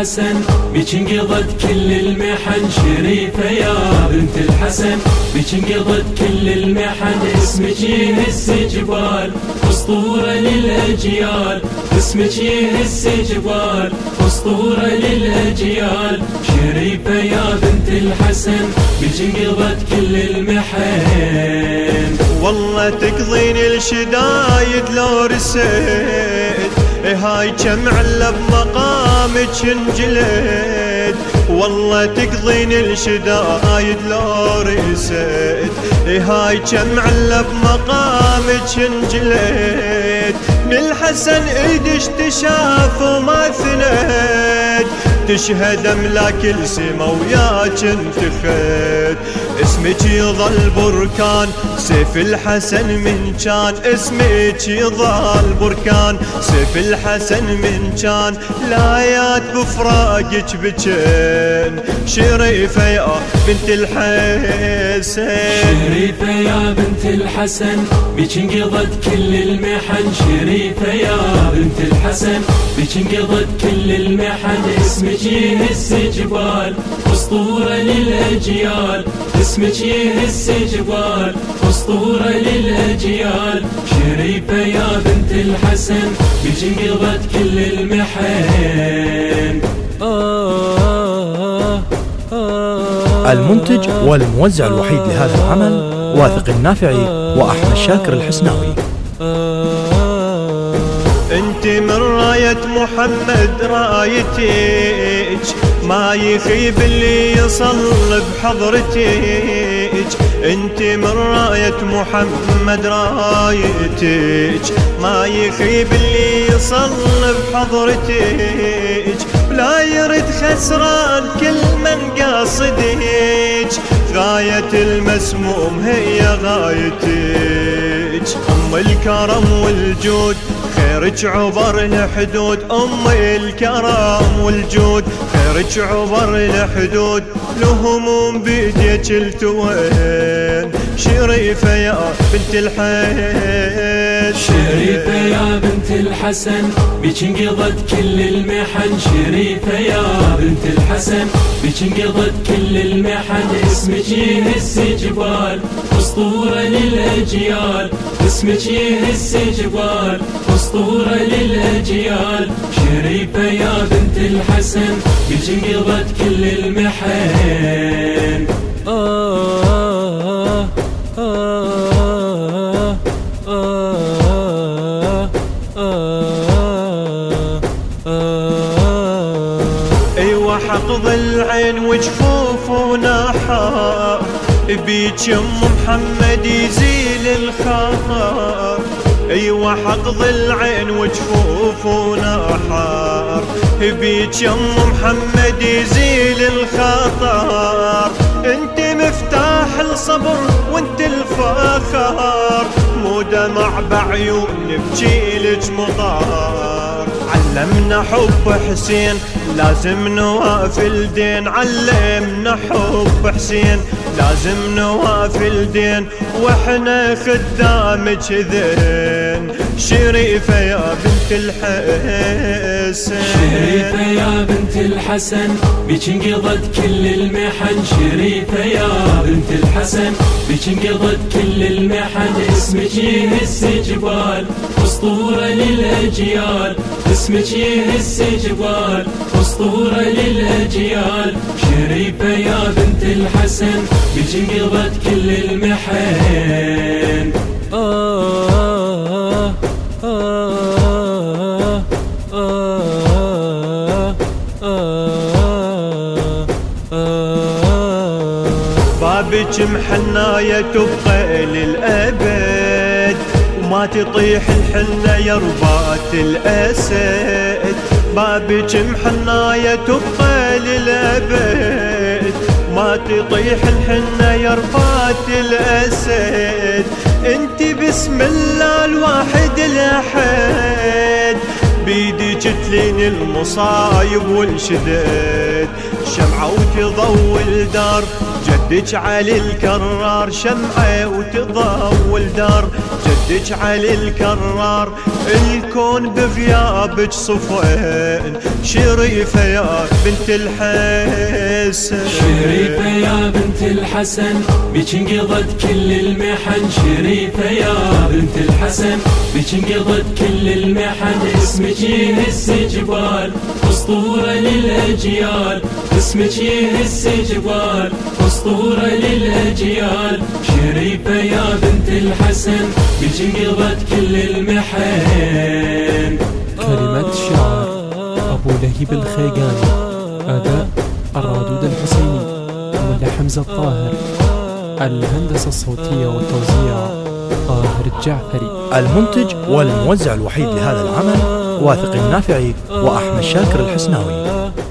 الحسن بيج انقضت كل المحن، شريفة يا بنت الحسن بيج انقضت كل المحن، اسمك يهز جبال اسطورة للأجيال، اسمك يهز جبال اسطورة للأجيال، شريفة يا بنت الحسن بيج انقضت كل المحن. والله تقضين الشدايد لو رسيت، هاي كم علب مقامك انجليت، والله تقضين الشدايد لو رسيت، هاي كم علب مقامك انجليت، من الحسن ايدش تشاف وما ثنيت، تشهد املاك السما وياك انتخيت، اسمك يظل بركان سيف الحسن من كان، اسمك يظل بركان سيف الحسن من كان، لايات بفراقك بجين، شريفة يا بنت الحسن، شريفة يا بنت الحسن بيج انقضت كل المحن، شريفة يا بنت الحسن بيج انقضت كل المحن، اسمك يهز جبال اسطورة للأجيال، اسمك يهز جبال اسطورة للأجيال، شريفة يا بنت الحسن بيج انقضت كل المحن. المنتج والموزع الوحيد لهذا العمل واثق النافعي وأحمد شاكر الحسناوي. انت من راية محمد رايتك، ما يخيب اللي يصل بحضرتك، انت من راية محمد رايتك، ما يخيب اللي يصل بحضرتك، لا يرد خسران كل من قاصدك، غاية المسموم هي غايتك، ام الكرم والجود خيرك عبر الحدود، ام الكرم والجود خيرك عبر الحدود، لهموم بيديك التوين، شريفة يا بنت الحسن، شريفة يا بنت الحسن بيج انقضت كل المحن، شريفة يا بنت الحسن بيج انقضت كل المحن، اسمك يهز جبال اسطورة للأجيال، اسمك يهز جبال اسطورة للأجيال، شريفة يا بنت الحسن بيج انقضت كل المحن. ايوه حقض العين وجفوف ونحار، بيك ام محمد يزيل الخطر، ايوه حقض العين وجفوف ونحار، بيك ام محمد يزيل الخطر، انت مفتاح الصبر وانت الفخر، مو دمع بعيون بجيلك مطار، علمنا حب حسين لازم نوافي الدين، علمنا حب حسين لازم نوافي الدين، واحنا خدامك ذين، شريفة يا بنت الحسن، شريفة يا بنت الحسن بيج انقضت كل المحن، شريفة يا بنت الحسن بيج انقضت كل المحن، اسمك يهز جبال اسطورة للأجيال، اسمك يهز جبال اسطورة للأجيال، شريفة يا بنت الحسن بيج انقضت كل المحن. بابك محناية تبقى للأبد، وما تطيح الحنة يا رباط الأسد، بابك محناية تبقى للأبد، ما تطيح الحنة يا رباط الأسد، انت بسم الله الواحد الأحد، بيديك تلين المصايب والشدد، شمعة وتضوي الدار جد جدك علي الكرار شمعة وتضوي الدار، جدك علي الكرار الكون بغيابك صفين، شريفة يا بنت الحسن، شريفة يا بنت الحسن بيك انقضت كل المحن، شريفة يا بنت الحسن بيك انقضت كل المحن، اسمك يهز جبال اسطورة للأجيال، اسمك يهز جبال اسطورة للأجيال، شريفة يا بنت الحسن بيك انقضت كل المحن. كلمات شعر أبو لهيب الخيقاني، أداء الرادود الحسيني ولحمزة الطاهر، الهندسة الصوتية والتوزيع طاهر الجعفري، المنتج والموزع الوحيد لهذا العمل واثق النافعي وأحمد شاكر الحسناوي.